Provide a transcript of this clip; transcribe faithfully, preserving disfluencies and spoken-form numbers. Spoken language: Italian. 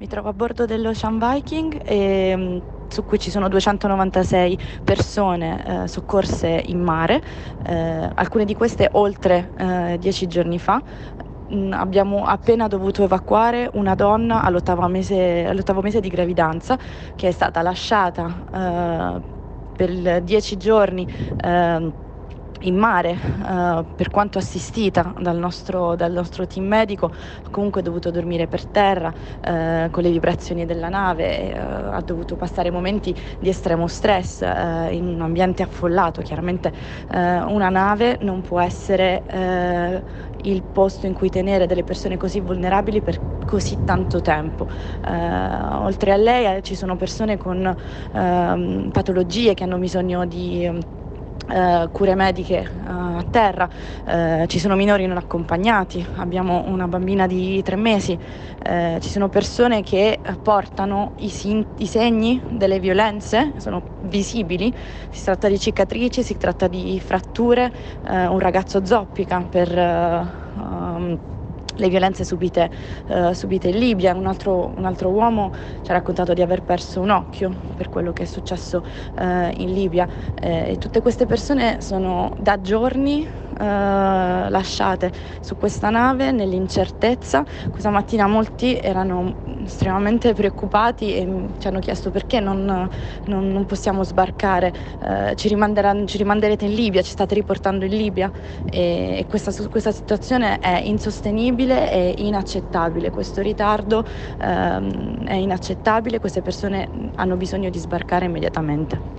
Mi trovo a bordo dell'Ocean Viking e, mh, su cui ci sono duecentonovantasei persone eh, soccorse in mare, eh, alcune di queste oltre eh, dieci giorni fa. Mm, abbiamo appena dovuto evacuare una donna all'ottavo mese, all'ottavo mese di gravidanza che è stata lasciata eh, per dieci giorni eh, in mare, eh, per quanto assistita dal nostro, dal nostro team medico, comunque ha dovuto dormire per terra eh, con le vibrazioni della nave, eh, ha dovuto passare momenti di estremo stress eh, in un ambiente affollato. Chiaramente eh, una nave non può essere eh, il posto in cui tenere delle persone così vulnerabili per così tanto tempo. Eh, oltre a lei eh, ci sono persone con ehm, patologie che hanno bisogno di Uh, cure mediche uh, a terra, uh, ci sono minori non accompagnati, abbiamo una bambina di tre mesi, uh, ci sono persone che portano i, sin- i segni delle violenze, sono visibili, si tratta di cicatrici, si tratta di fratture, uh, un ragazzo zoppica per uh, um, le violenze subite, uh, subite in Libia, un altro, un altro uomo ci ha raccontato di aver perso un occhio per quello che è successo uh, in Libia, eh, e tutte queste persone sono da giorni uh, lasciate su questa nave nell'incertezza. Questa mattina molti erano estremamente preoccupati e ci hanno chiesto perché non, non, non possiamo sbarcare, uh, ci, ci rimanderete in Libia, ci state riportando in Libia, e, e questa, questa situazione è insostenibile e inaccettabile. Questo ritardo ehm, è inaccettabile, queste persone hanno bisogno di sbarcare immediatamente.